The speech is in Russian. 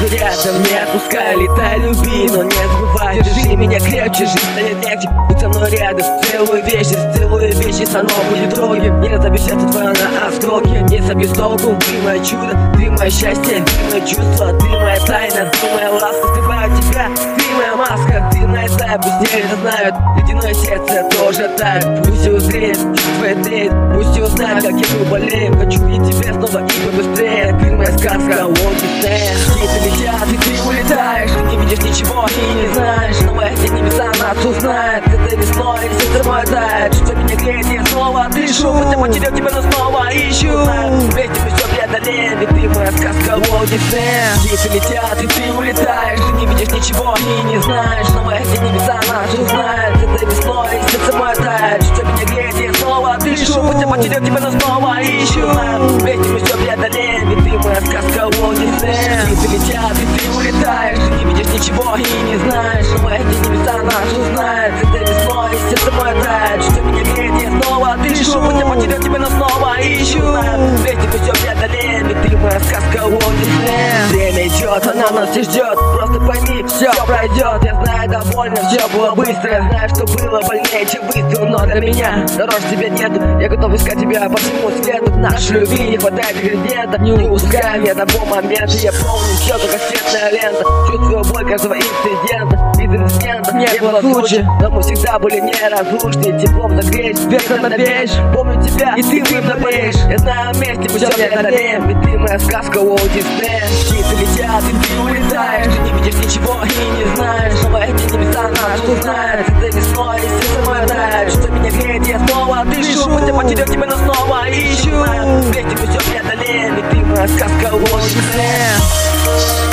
буду рядом, не отпускай, летай, люби, но не забывай. Держи меня крепче, жизнь станет легче, будь со мной рядом. Сделаю вещи, со мной будет другим. Не разобью сердце твое на осколки, не собью с толку. Ты мое чудо, ты мое счастье, ты мое чувство, ты моя тайна, ты моя ласка. Скрываю тебя, ты моя маска, ты моя стая, пусть не это знают. Ледяное сердце тоже тает, пусть и узреет, чувствует тлеет, пусть и узнает, как я был болею. Хочу видеть тебя снова и побыстрее. Ты моя сказка, вот и stand. Птицы летят, и ты улетаешь, ты не видишь ничего и не знаешь, но эти небеса нас узнают. Этой весной сердце мое тает, что меня греет, я снова дышу. Хотя потерял тебя, но снова ищу. Вместе мы все преодолеем, ведь ты моя сказка, вот и stand. Птицы летят, и ты улетаешь, ты не видишь ничего и не знаешь, но эти небеса нас узнают. Этой весной сердце мое тает, что меня греет, я снова дышу. Хотя потерял тебя, но снова ищу. Вместе мы все преодолеем, ведь ты моя сказка, вот и stand. Птицы летят, и ты улетаешь, ты не видишь ничего и не знаешь, но эти небеса нас узнают. Этой весной сердце мое тает, что меня греет, я снова дышу. Хотя потерял тебя, но снова ищу. Вместе мы все преодолеем, ведь ты моя сказка, вот и stand. Время идет, она нас все ждет, просто пойми, все пройдет. Я знаю, довольно, все было быстро, я знаю, что было больнее, чем выстрел, но для меня дороже тебя нету. Я готов искать тебя по всему свету. В нашей любви не хватает ингредиентов, не упускай мне того момента. Я помню все, как светная лента, чувствую боль каждого инцидента. Из инцидентов не было случая, но мы всегда были неразлучны. Теплом загреешь, ветром надеешь, помню тебя, и ты выболеешь. Я знаю, вместе мы все преодолеем, ведь ты моя сказка, вот и stand. Птицы летят, и ты улетаешь, ты не видишь ничего и не знаешь, но эти небеса нас узнают. Этой весной сердце мое тает, что меня греет, я снова дышу. Хотя потерял тебя, но снова ищу. Вместе мы все преодолеем, ведь ты моя сказка, вот и stand.